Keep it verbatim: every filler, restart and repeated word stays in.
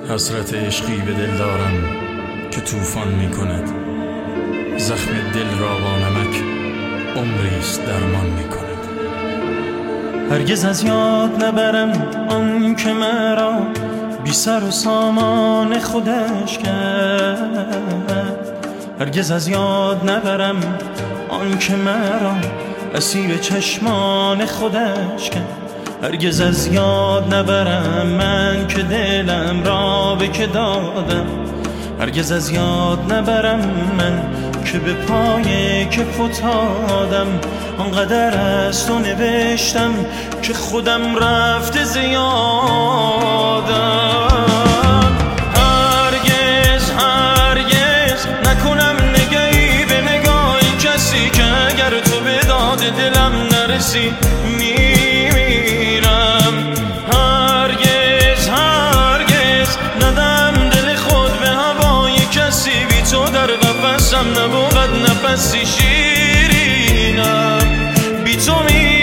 حسرت عشقی به دل دارم که طوفان می کند، زخم دل را با نمک عمریست درمان می کند. هرگز از یاد نبرم آن که مرا بی سر و سامان خودش کرد. هرگز از یاد نبرم آن که مرا اسیر چشمان خودش کرد. هرگز از یاد نبرم من که دلم را به که دادم. هرگز از یاد نبرم من که به پای که فتادم. آنقدر از تو نوشتم که خودم رفته زیادم. هرگز هرگز نکنم نگهی به نگاهی کسی که اگر تو به داد دلم نرسی میمیرم. هرگز هرگز ندم دل خود به هوای کسی، بی تو در قفسم نبود نفسی شیرینم. بی تو می